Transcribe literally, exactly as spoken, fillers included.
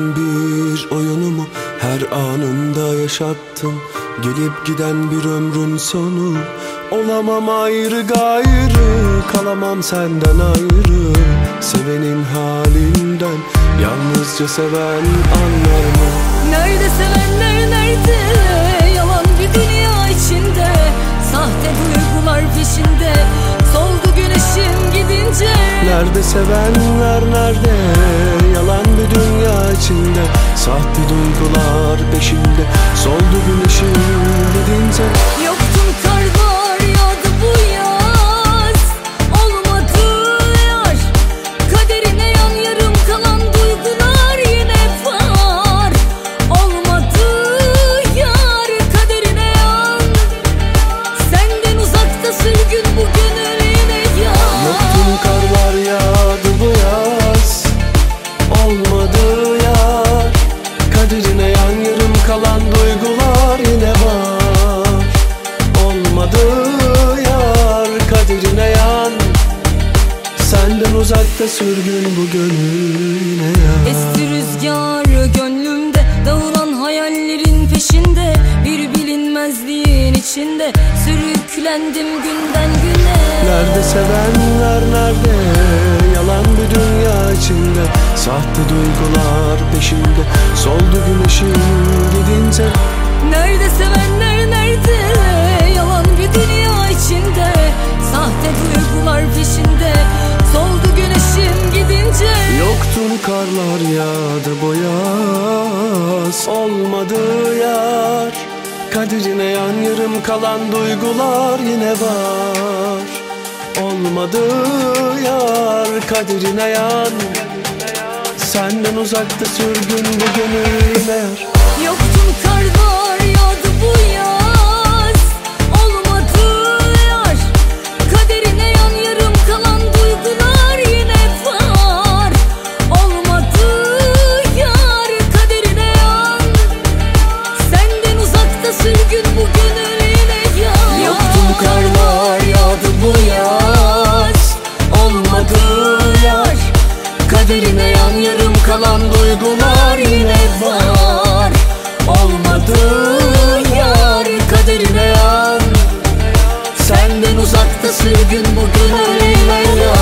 Hayatın bir oyunu mu? Her anında yaşattın. Gelip giden bir ömrün sonu. Olamam ayrı gayrı, kalamam senden ayrı. Sevenin halinden yalnızca seven anlar mı? Nerede sevenler nerede? Yalan bir dünya içinde. Sahte duygular peşinde. Soldu güneşim gidince. Nerede sevenler nerede? Yalan bir dünya içinde. Sahte duygular peşinde. Soldu güneşim gidince. Yoktun kar var yağdı bu yaz. Olmadı yar. Kaderine yan yarım kalan duygular yine var. Olmadı yar. Kaderine yan. Senden uzakta sürgün bu gönül yine yar. Yoktun kar var yağdı bu yaz. Olmadı yar. Kaderine yan yarım kalan duygular yine var. Olmadı yar. Kaderine yan. Senden uzakta sürgün bu gönül yine yar. Esti rüzgar gönlümde. Dağılan hayallerin peşinde. Bir bilinmezliğin içinde. Sürüklendim günden güne. Nerede sevenler nerede? Yalan bir dünya içinde. Sahte duygular peşinde. Soldu güneşim gidince. Nerede sevenler nerede? Yalan bir dünya içinde. Sahte duygular peşinde. Soldu güneşim gidince. Yoktun karlar yağdı bu yaz. Olmadı yar. Kaderine yan yarım kalan duygular yine var. Olmadı yar. Kaderine yan. Senden uzakta sürgün bu gönül yine yar. Yoktun kar var yağdı bu yaz. Olmadı yar. Kaderine yan yarım kalan duygular yine var. Olmadı yar. Kaderine yan. Senden uzakta sürgün bu gönül yine yar. Yoktun kar var yağdı bu yaz. Olmadı yar. Kaderine yan yarım kalan duygular yine var. Olmadı yar. Kaderine yan. Senden uzakta sürgün bu gönül yine yar.